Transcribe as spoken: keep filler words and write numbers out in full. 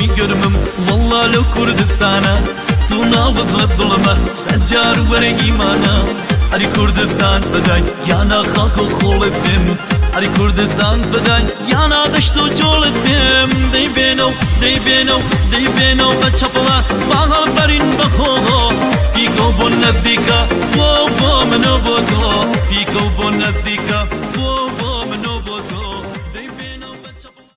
قرمم والله لو كردستانا تونا وضل الظلمة سجار ورا إيمانا أري كردستان فداي يانا خاك وخولت بهم أري كردستان فداي يانا دشتو جولت بهم دي بينو دي بينو دي بينو بچپلا باها برين بخو بيكو بون نزديكا و با منو با تو بيكو بون نزديكا